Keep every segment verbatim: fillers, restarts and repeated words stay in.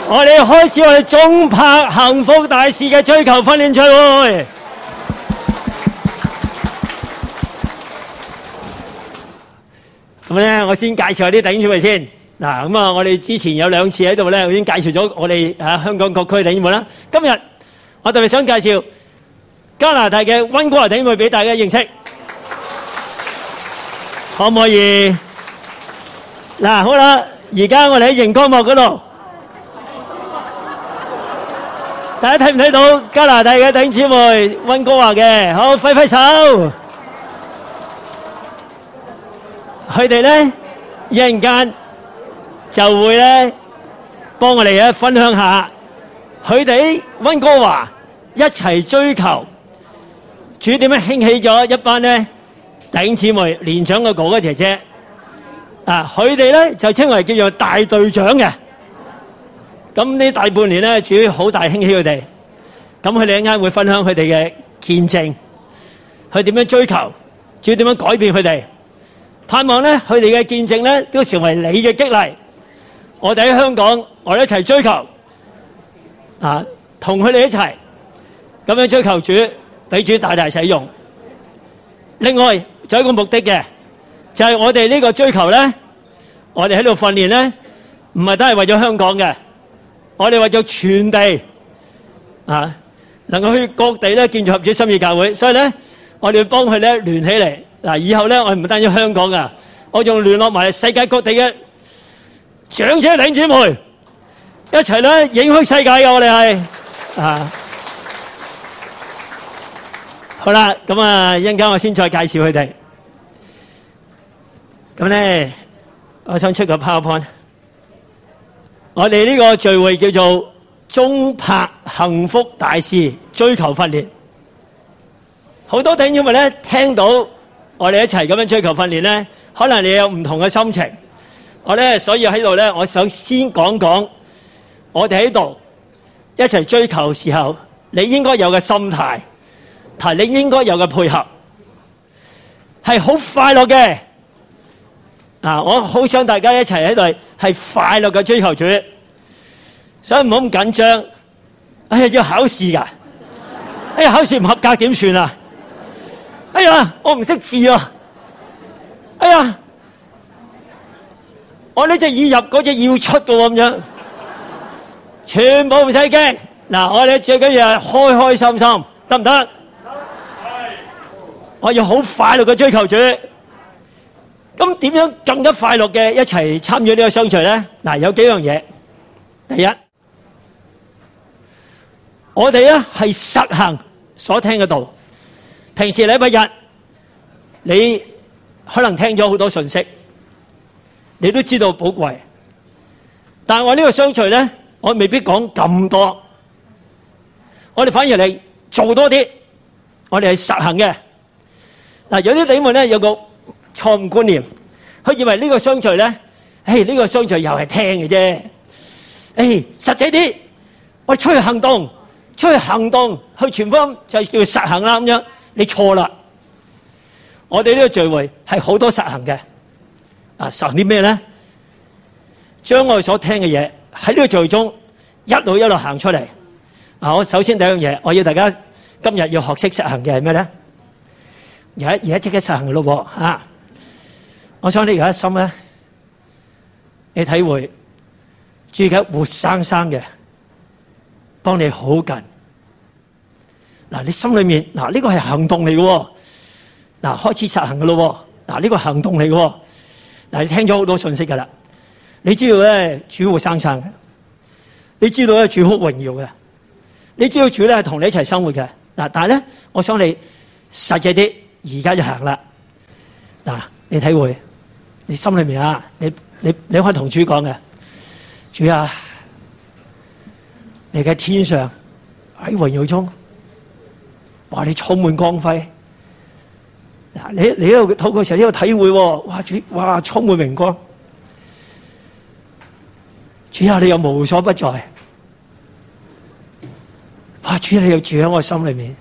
我哋開始我哋中柏幸福大使嘅追求訓練聚會。咁咧，我先介紹下啲弟兄姊妹先。嗱，咁啊，我哋之前有兩次喺度咧，已經介紹咗我哋啊香港各區弟兄姊妹啦。今日我特別想介紹加拿大嘅溫哥華弟兄姊妹俾大家認識，可唔可以？嗱，好啦，而家我哋喺熒光幕嗰度，大家睇唔睇到加拿大嘅弟兄姊妹溫哥華嘅？好，揮揮手。佢哋咧一陣間就會咧幫我哋咧分享下佢哋溫哥華一齊追求主點樣興起咗一班咧弟兄姊妹年長嘅哥哥姐姐啊，佢哋咧就稱為叫做大隊長嘅。咁呢大半年咧主好大興起佢哋，咁佢哋一陣間會分享佢哋嘅見證，佢點樣追求主點樣改變佢哋。盼望咧，佢哋嘅見證咧，都成為你嘅激勵。我哋喺香港，我哋一齊追求，啊，同佢哋一齊咁樣追求主，俾主大大使用。另外，仲有一個目的嘅，就係我哋呢個追求咧，我哋喺度訓練咧，唔係都係為咗香港嘅，我哋為咗全地，啊，能夠去各地咧建造合主心意教會。所以咧，我哋要幫佢咧聯起嚟。嗱，以後咧，我唔單止香港噶，我仲聯絡埋世界各地嘅長者弟兄姊妹，一齊咧影響世界嘅。我哋係啊，好啦，咁啊，一陣間我先再介紹佢哋。咁咧，我想出個 PowerPoint。我哋呢個聚會叫做中柏幸福大使追求訓練。好多弟兄姊妹咧聽到我哋一齊咁樣追求訓練咧，可能你有唔同嘅心情。我咧，所以喺度咧，我想先講講我哋喺度一齊追求時候，你應該有嘅心態，同你應該有嘅配合，係好快樂嘅。啊，我好想大家一齊喺度係快樂嘅追求主，所以唔好咁緊張。哎呀，要考試㗎！哎呀，考試唔合格點算啊？哎呀，我唔識字啊！哎呀，我呢隻耳入，嗰隻要出嘅咁樣，全部唔使驚。嗱，我哋最緊要係開開心心，得唔得？我要好快樂嘅追求主。咁點樣更加快樂嘅一齊參與呢個相聚咧？嗱，有幾樣嘢。第一，我哋咧係實行所聽嘅道。平時禮拜日，你可能聽咗好多信息，你都知道寶貴。但係我呢個相聚咧，我未必講咁多，我哋反而嚟做多啲，我哋係實行嘅。嗱，有啲弟兄們咧有個錯誤觀念，佢以為呢個相聚咧，誒呢個相聚又係聽嘅啫，誒實際啲，我哋出去行動，出去行動，去傳福音就叫實行啦咁樣。你錯啦！我哋呢個聚會係好多實行嘅，啊實行啲咩咧？將我哋所聽嘅嘢喺呢個聚會中一路一路行出嚟。啊，我首先第一樣嘢，我要大家今日要學識實行嘅係咩咧？而家而家即刻實行嘅咯喎嚇！我想你而家心咧，你體會主而家活生生嘅幫你好近。嗱，你心裏面嗱呢個係行動嚟嘅，嗱開始實行嘅咯，嗱呢個行動嚟嘅，嗱你聽咗好多信息噶啦，你知道咧主活生生嘅，你知道咧主好榮耀嘅，你知道主咧係同你一齊生活嘅，嗱但係咧，我想你實際啲，而家就行啦，嗱你體會，你心裏面啊，你你你可以同主講嘅，主啊，你喺天上喺榮耀中。哇！你充滿光輝，嗱你你喺度禱告時候呢個體會，哇主哇充滿榮光，主啊你又無所不在，哇主你又住喺我心裏面，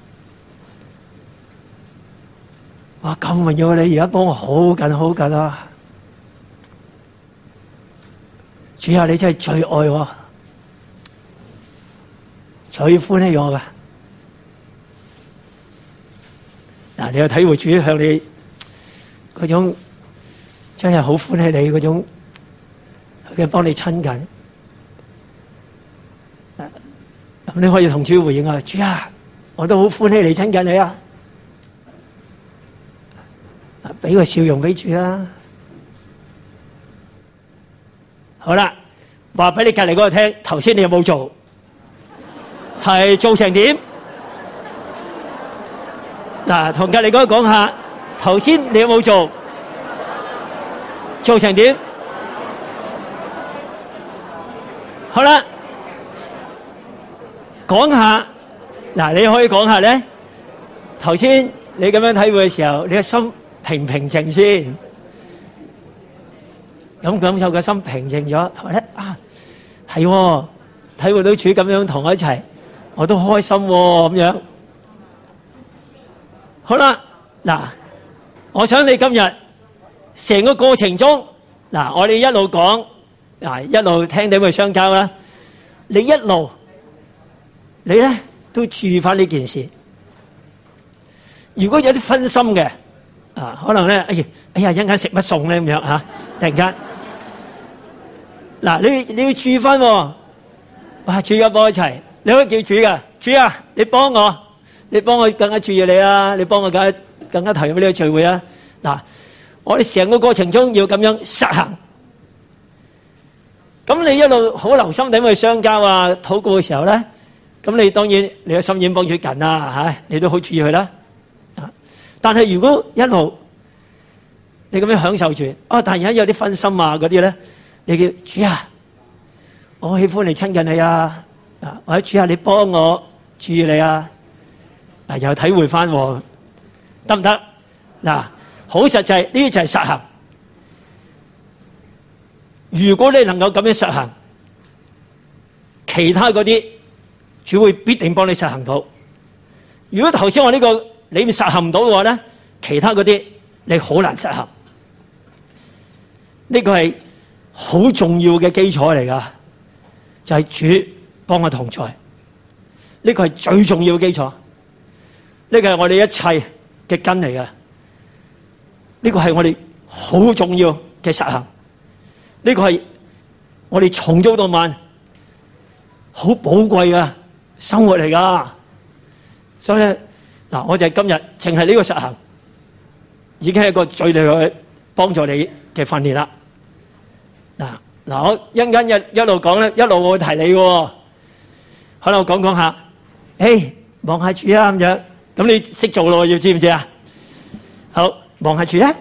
哇咁榮耀你而家幫我好緊好緊啊！主啊你真係最愛我， 最歡喜我噶。嗱，你有體會主向你嗰種真係好歡喜你嗰種，佢幫你親近。咁你可以同主回應啊，主啊，我都好歡喜你親近你啊！俾個笑容俾主啊！好啦，話俾你隔籬嗰個聽，頭先你有冇做？係做成點？嗱，同隔籬嗰個講下，頭先你有冇做？做成點？好啦，講下，嗱，你可以講下咧。頭先你咁樣體會嘅時候，你嘅心平唔平靜先？咁感受個心平靜咗，同埋咧啊，係喎，體會到主咁樣同我一齊，我都開心喎，咁樣。好啦，嗱，我想你今日成個過程中，嗱，我哋一路講，嗱，一路聽點去相交啦。你一路，你咧都注意翻呢件事。如果有啲分心嘅，啊，可能咧，哎呀，哎呀，一陣間食乜餸咧咁樣嚇，突然間。嗱，你你要注意翻喎，哇！主要幫我一齊，你可以叫主噶，主啊，你幫我，你幫我更加注意你啊，你幫我更加更加投入呢個聚會啊！嗱，我哋成個過程中要咁樣實行，咁你一路好留心點去相交啊、禱告嘅時候咧，咁你當然你嘅心已經幫主緊啦，嚇，你都好注意佢啦。啊，但係如果一路你咁樣享受住，啊，但係而家有啲分心啊嗰啲咧。你叫主啊，我好喜歡你親近你啊！啊，或者主啊，你幫我注意你啊！啊，又體會翻，得唔得？嗱，好實際，呢啲就係實行。如果你能夠咁樣實行，其他嗰啲主會必定幫你實行到。如果頭先我呢個你實行唔到嘅話咧，其他嗰啲你好難實行。呢個係好重要嘅基礎嚟噶，就係主幫我同在，呢個係最重要嘅基礎，呢個係我哋一切嘅根嚟噶，呢個係我哋好重要嘅實行，呢個係我哋從早到晚好寶貴嘅生活嚟噶，所以嗱，我就係今日淨係呢個實行，已經係一個最厲害嘅幫助你嘅訓練啦。嗱嗱，我一陣間一一路講咧，一路我會提你嘅。可能我講講下，誒，望下主啊咁樣，咁你識做咯，要知唔知啊？好，望下主啊，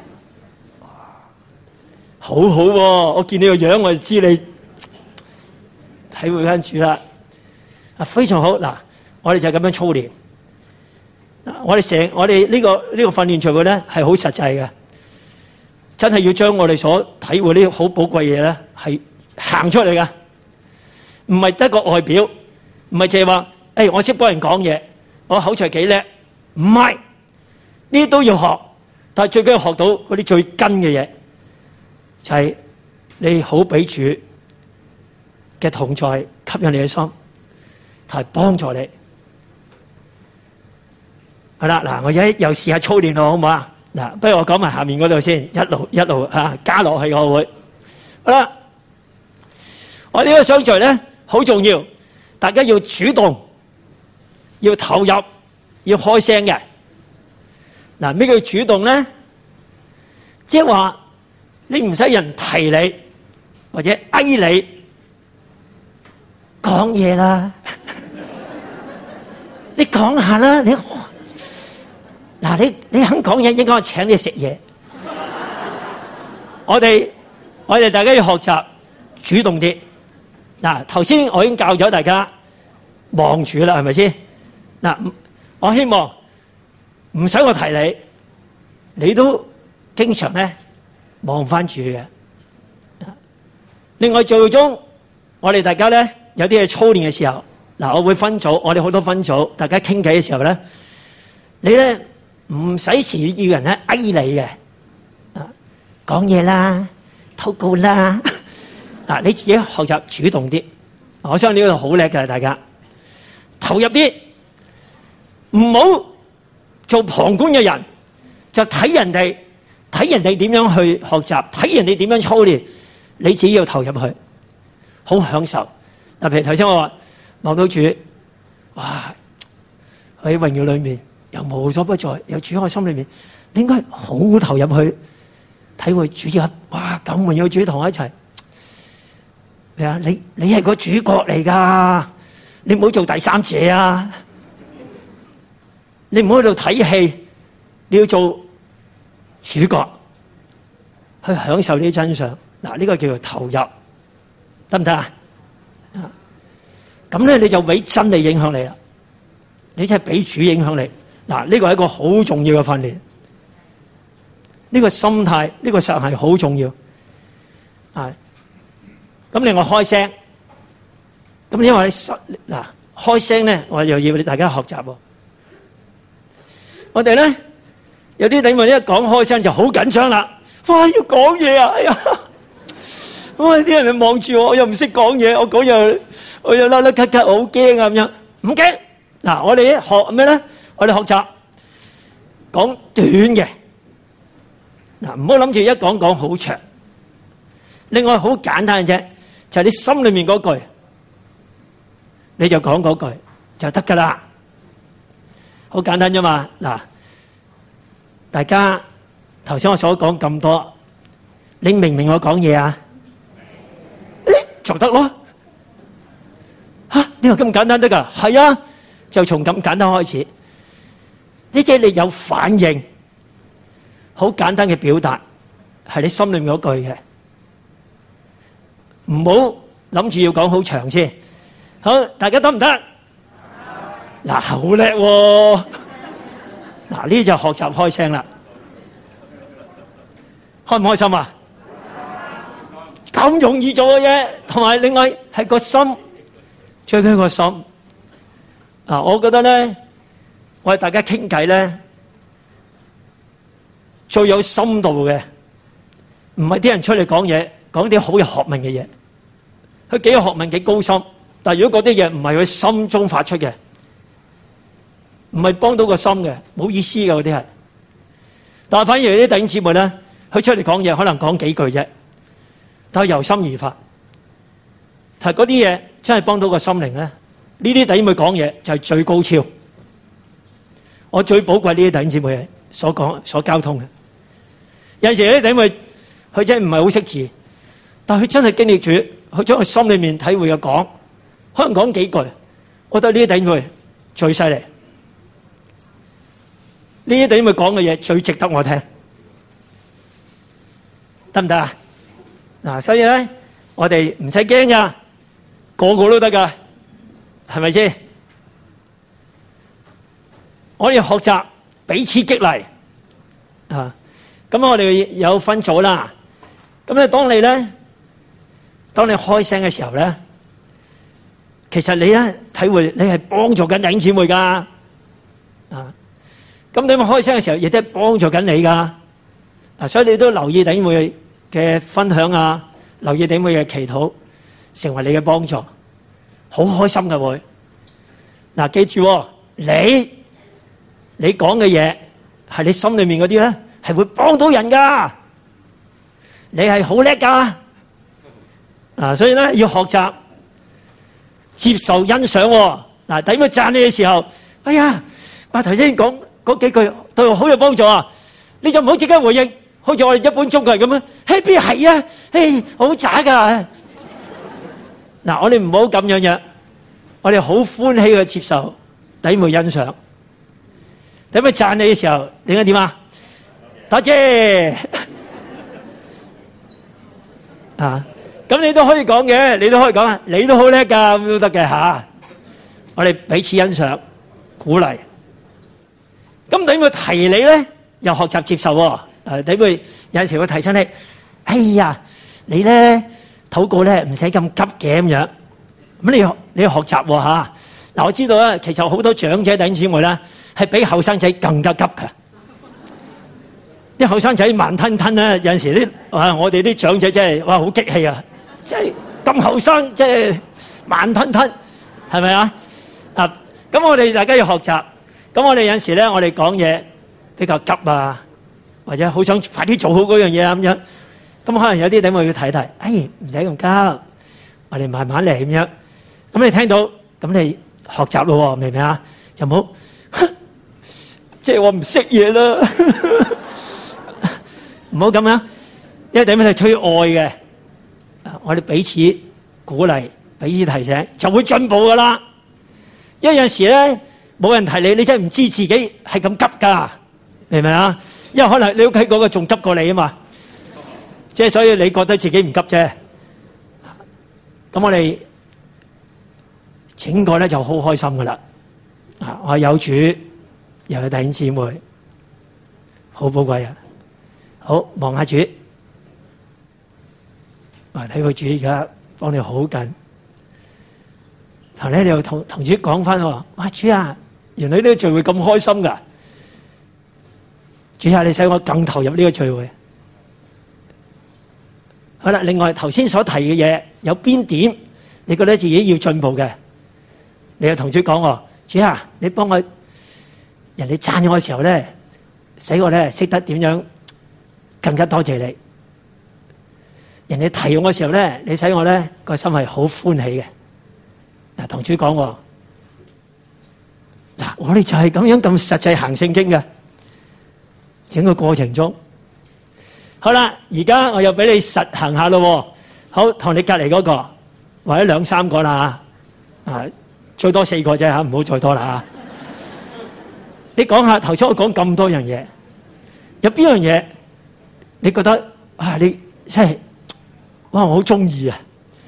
好好喎，我見你個樣，我就知你體會翻主啦。啊，非常好。嗱，我哋就咁樣操練。嗱，我哋成我哋呢個呢個訓練聚會咧係好實際嘅。真係要將我哋所體會呢啲好寶貴嘢咧，係行出嚟噶，唔係得個外表，唔係淨係話，誒，我識幫人講嘢，我口才幾叻，唔係，呢啲都要學，但係最緊要學到嗰啲最根嘅嘢，就係你好俾主嘅同在吸引你嘅心，同埋幫助你。好啦，嗱，我而家又試下操練咯，好唔好啊？嗱，不如我講埋下面嗰度先，一路一路啊加落去我會。好啦，我呢個相聚咧好重要，大家要主動，要投入，要開聲嘅。嗱，咩叫主動咧？即係話你唔使人提你，或者嗌你講嘢啦，你講下啦，你。嗱，你你肯講嘢，應該我請你食嘢。我哋我哋大家要學習主動啲。嗱，頭先我已經教咗大家望住啦，係咪先？嗱，我希望唔使我提你，你都經常咧望翻住嘅。另外聚會中，我哋大家咧有啲嘢操練嘅時候，嗱，我會分組，我哋好多分組，大家傾偈嘅時候咧，你咧。唔使時要人咧嗌你嘅，啊，講嘢啦，禱告啦，啊，你自己學習主動啲。我相信呢個好叻嘅大家。 投入啲，唔好做旁觀嘅人，就睇人哋，睇人哋點樣去學習，睇人哋點樣操練，你自己要投入去，好享受。嗱，譬如頭先我話望到主，哇！喺榮耀裏面又無所不在，有主喺我心裏面，你應該好投入去體會主一，哇！咁榮耀主同我一齊，咩啊？你你係個主角嚟噶，你唔好做第三者啊！你唔好喺度睇戲，你要做主角，去享受呢啲真相。嗱，呢個叫做投入，得唔得啊？咁咧你就俾真理影響你啦，你真係俾主影響你。嗱，呢個係一個好重要嘅訓練，呢個心態，呢個實係好重要。啊，咁另外開聲，咁因為你嗱開聲咧，我又要大家學習喎。我哋咧有啲弟兄一講開聲就好緊張啦，哇！要講嘢啊，哎呀！哇！啲人望住我，我又唔識講嘢，我講又我又甩甩咳咳，我好驚啊咁樣。唔驚，嗱，我哋學咩咧？我哋學習講短嘅，嗱，唔好諗住一講講好長。另外好簡單嘅啫，就係你心裏面嗰句，你就講嗰句就得噶啦，好簡單啫嘛。嗱，大家頭先我所講咁多，你明唔明我講嘢啊？就得咯，吓，呢個咁簡單得噶？係啊，就從咁簡單開始，呢即係你有反應，好簡單嘅表達，係你心裏面嗰句嘅，唔好諗住要講好長先。好，大家得唔得？嗱，好叻喎！嗱，呢就學習開聲啦，開唔開心啊？咁容易做嘅嘢，同埋另外係個心，最緊要個心。啊，我覺得咧，我哋大家傾偈咧，最有深度嘅，唔係啲人出嚟講嘢，講啲好有學問嘅嘢。佢幾有學問，幾高深，但係如果嗰啲嘢唔係佢心中發出嘅，唔係幫到個心嘅，冇意思嘅嗰啲係。但係反而啲弟兄姊妹咧，佢出嚟講嘢，可能講幾句啫。但係由心而發，但係嗰啲嘢真係幫到個心靈咧。呢啲弟兄妹講嘢就係最高超，我最寶貴呢啲弟兄姊妹所講所交通嘅。有陣時有啲弟兄妹佢真係唔係好識字，但係佢真係經歷住，佢將佢心裏面體會嘅講，可能講幾句，我覺得呢啲弟兄妹最犀利。呢啲弟兄妹講嘅嘢最值得我聽，得唔得啊？嗱，所以咧，我哋唔使驚噶，個個都得噶，係咪先？我哋學習彼此激勵啊！咁我哋有分組啦。咁咧，當你咧，當你開聲嘅時候咧，其實你咧體會你係幫助緊弟兄姊妹噶啊！咁你咪開聲嘅時候，亦都係幫助緊你噶啊！所以你都留意弟兄妹嘅分享啊，留意弟兄妹嘅祈禱，成為你嘅幫助，好開心嘅會。嗱，記住喎，你你講嘅嘢係你心裏面嗰啲咧，係會幫到人噶。你係好叻噶，啊，所以咧要學習接受欣賞喎。嗱，弟兄妹讚你嘅時候，哎呀，我頭先講嗰幾句對我好有幫助啊，你就唔好即刻回應。好似我哋一般中國人咁樣，嘿邊係啊？嘿，好渣噶！嗱，我哋唔好咁樣樣，我哋好歡喜去接受弟兄妹欣賞。弟兄妹讚你嘅時候，你應該點啊？多謝啊！咁你都可以講嘅，你都可以講啊，你都好叻噶，咁都得嘅吓。我哋彼此欣賞、鼓勵。咁弟兄妹提你咧，又學習接受喎。誒，弟兄妹有陣時會提醒你，哎呀，你咧禱告咧唔使咁急嘅咁樣，咁你要你要學習喎嚇。嗱，我知道咧，其實好多長者弟兄姊妹咧係比後生仔更加急嘅。啲後生仔慢吞吞咧，有陣時啲啊，我哋啲長者真係哇好激氣啊！即係咁後生，即係慢吞吞，係咪啊？啊， 咁我哋大家要學習。咁我哋有陣時咧，我哋講嘢比較急啊，或者好想快啲做好嗰樣嘢啊咁樣。咁可能有啲弟兄要睇睇，哎，唔使咁急，我哋慢慢嚟咁樣。咁你聽到，咁你學習咯，明唔明啊？就唔好，即係我唔識嘢啦，唔好咁樣。因為弟兄係出於愛嘅，我哋彼此鼓勵、彼此提醒，就會進步噶啦。因為有陣時咧，冇人提你，你真係唔知自己係咁急噶，明唔明啊？因為可能你屋企嗰個仲急過你啊嘛，即係所以你覺得自己唔急啫。咁我哋整個咧就好開心噶啦。啊，我有主，又有弟兄姊妹，好寶貴啊！好，望下主，啊，睇個主而家幫你好緊。然後咧，你又同同主講翻喎，哇，主啊，原來呢個聚會咁開心噶！主啊，你使我更投入呢個聚會。好啦，另外頭先所提嘅嘢，有邊點你覺得自己要進步嘅，你又同主講喎，主啊，你幫我人哋讚我嘅時候咧，使我咧識得點樣更加多謝你。人哋提我嘅時候咧，你使我咧個心係好歡喜嘅。嗱，同主講喎，嗱，我哋就係咁樣咁實際行聖經嘅，整個過程中，好啦，而家我又俾你實行下咯，好，同你隔籬嗰個或者兩三個啦吓，啊，最多四個啫吓，唔好再多啦吓。你講下頭先我講咁多樣嘢，有邊樣嘢你覺得啊？你真係哇，我好中意啊！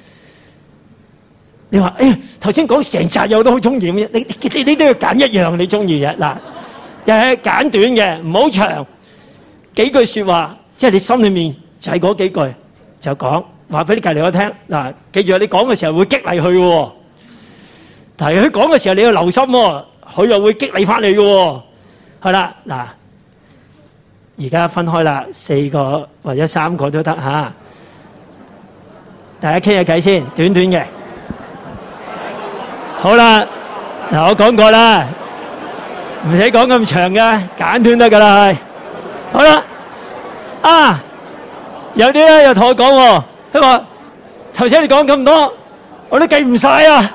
你話誒，頭先講成集有都好中意，你你你你都要揀一樣你中意嘅嗱，又係簡短嘅，唔好長，幾句說話，即係你心裏面就係嗰幾句就講，話俾你隔籬我聽嗱。記住你講嘅時候會激勵佢嘅，但係佢講嘅時候你要留心，佢又會激勵翻你嘅，係啦嗱。而家分開啦，四個或者三個都得吓，大家傾下偈先，短短嘅。好啦，嗱，我講過啦，唔使講咁長嘅，簡短得噶啦，係。好啦，啊，有啲咧又同我講，佢話頭先你講咁多，我都記唔晒啊，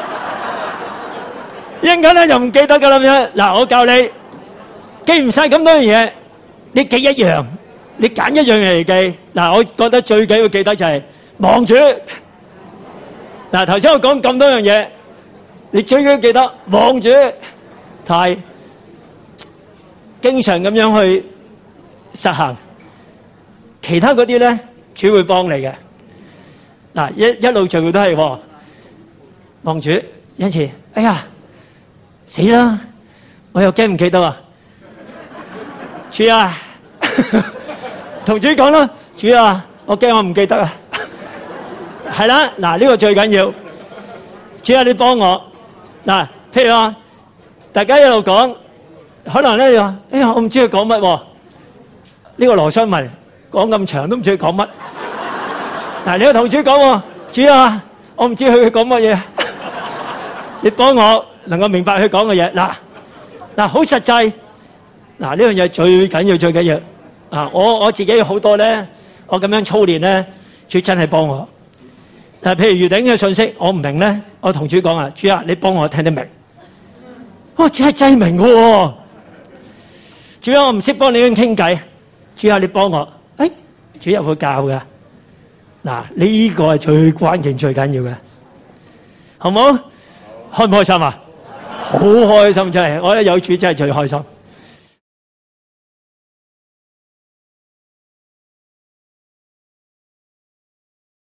一陣間咧又唔記得噶啦咁樣。嗱，我教你記唔晒咁多樣嘢，你記一樣，你揀一樣嘢嚟記。嗱，我覺得最緊要記得就係望住。嗱，頭先我講咁多樣嘢。你最緊要記得望住，太經常咁樣去實行，其他嗰啲咧主會幫你嘅。嗱，一一路聚會都係望住，有時哎呀死啦，我又驚唔記得啊！主啊，同主講啦，主啊，我驚我唔記得啊！係啦，嗱，呢個最緊要，主啊，你幫我。嗱，譬如話，大家一路講，可能咧你話，哎呀，我唔知佢講乜喎。呢個羅商文講咁長都唔知佢講乜。嗱，你個同主講喎，主啊，我唔知佢講乜嘢，你幫我能夠明白佢講嘅嘢。嗱，嗱，好實際。嗱，呢樣嘢最緊要最緊要。啊，我我自己好多咧，我咁樣操練咧，主真係幫我。誒，譬如預定嘅信息，我唔明咧，我同主講啊，主啊，你幫我聽得明。哇，真係真明嘅喎！主啊，我唔識幫你咁傾偈，主啊，你幫我。誒，主又會教嘅。嗱，呢個係最關鍵、最緊要嘅，好唔好？開唔開心啊？好開心真係，我覺得有主真係最開心。